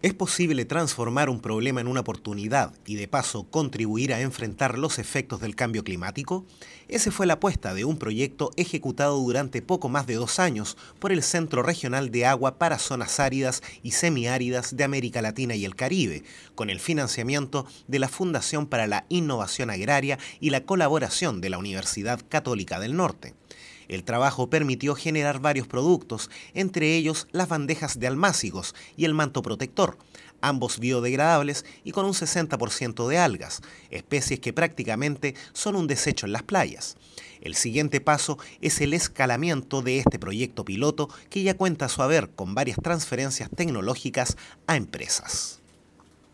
¿Es posible transformar un problema en una oportunidad y de paso contribuir a enfrentar los efectos del cambio climático? Esa fue la apuesta de un proyecto ejecutado durante poco más de 2 años por el Centro Regional de Agua para Zonas Áridas y Semiáridas de América Latina y el Caribe, con el financiamiento de la Fundación para la Innovación Agraria y la colaboración de la Universidad Católica del Norte. El trabajo permitió generar varios productos, entre ellos las bandejas de almácigos y el manto protector, ambos biodegradables y con un 60% de algas, especies que prácticamente son un desecho en las playas. El siguiente paso es el escalamiento de este proyecto piloto que ya cuenta a su haber con varias transferencias tecnológicas a empresas.